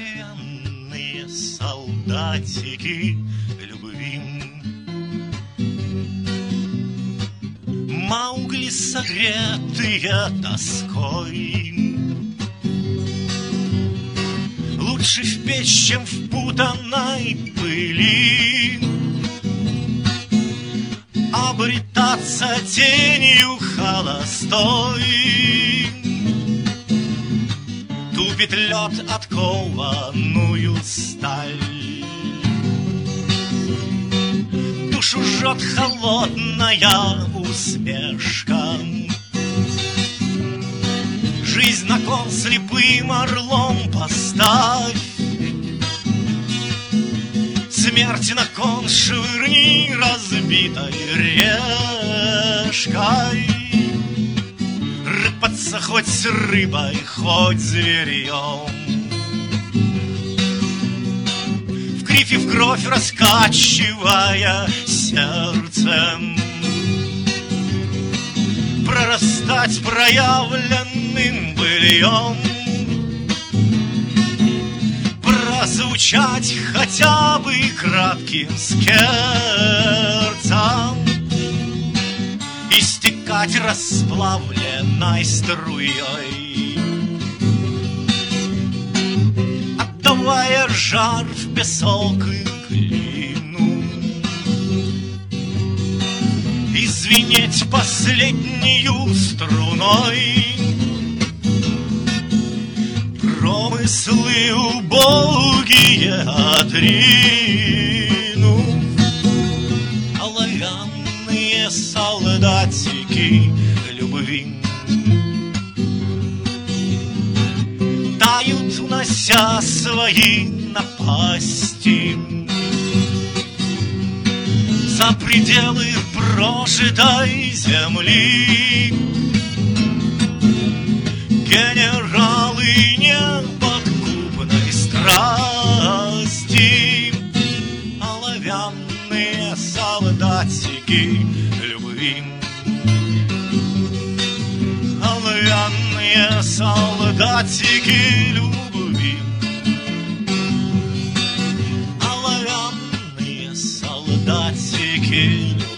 оловянные солдатики любви. Маугли, согретые тоской, лучше в печь, чем в путанной пыли обретаться тенью холостой. Тупит лед откованную сталь, душу жжет холодная усмешка. Жизнь на кон слепым орлом поставь, смерть на кон швырни разбитой решкой. Рыпаться хоть рыбой, хоть зверьем, в кривь и в кровь раскачивая сердцем, прорастать проявленным быльем, прозвучать хотя бы кратким скерцем, истекать расплавленной струей, отдавая жар в песок и глину, и звенеть последнею струной. Промыслы убогие отрину, оловянные солдатики любви тают, унося свои напасти за пределы прожитой земли. Генералы неподкупной страсти, оловянные солдатики любви, оловянные солдатики любви, оловянные солдатики любви.